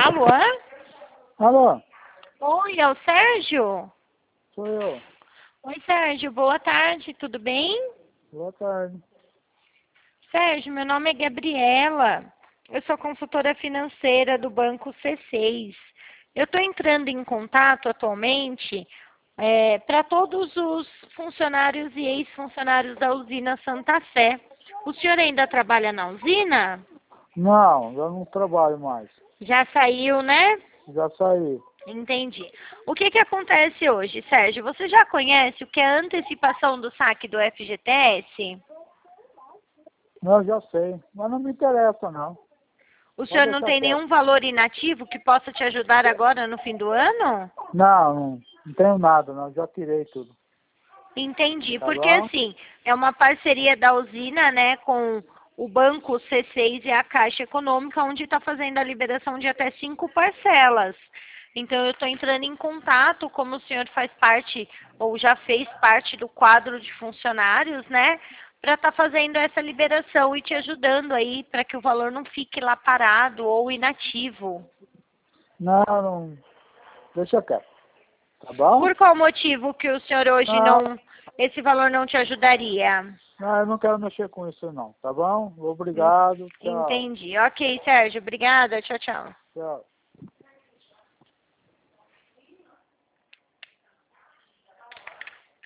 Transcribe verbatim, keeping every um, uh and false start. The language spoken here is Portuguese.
Alô? Alô, Oi, é o Sérgio? sou eu. Oi, Sérgio, boa tarde, tudo bem? Boa tarde. Sérgio, meu nome é Gabriela, eu sou consultora financeira do Banco C seis. Eu estou entrando em contato atualmente é, para todos os funcionários e ex-funcionários da usina Santa Fé. O senhor ainda trabalha na usina? Não, eu não trabalho mais. Já saiu, né? Já saí. Entendi. O que que acontece hoje, Sérgio? Você já conhece o que é a antecipação do saque do F G T S? Não, já sei. Mas não me interessa, não. O Pode senhor não deixar tem quieto. nenhum valor inativo que possa te ajudar agora no fim do ano? Não, não, não tenho nada, não. Já tirei tudo. Entendi, Tá porque bom? assim, é uma parceria da usina, né, com o Banco C seis e a Caixa Econômica, onde está fazendo a liberação de até cinco parcelas. Então, eu estou entrando em contato, como o senhor faz parte, ou já fez parte do quadro de funcionários, né, para estar fazendo essa liberação e te ajudando aí, para que o valor não fique lá parado ou inativo. Não, não. Deixa quieto. Tá bom? Por qual motivo que o senhor hoje Não, não, esse valor não te ajudaria? não, eu não quero mexer com isso, não. Tá bom? Obrigado. Tchau. Entendi. Ok, Sérgio. Obrigada. Tchau, tchau. Tchau.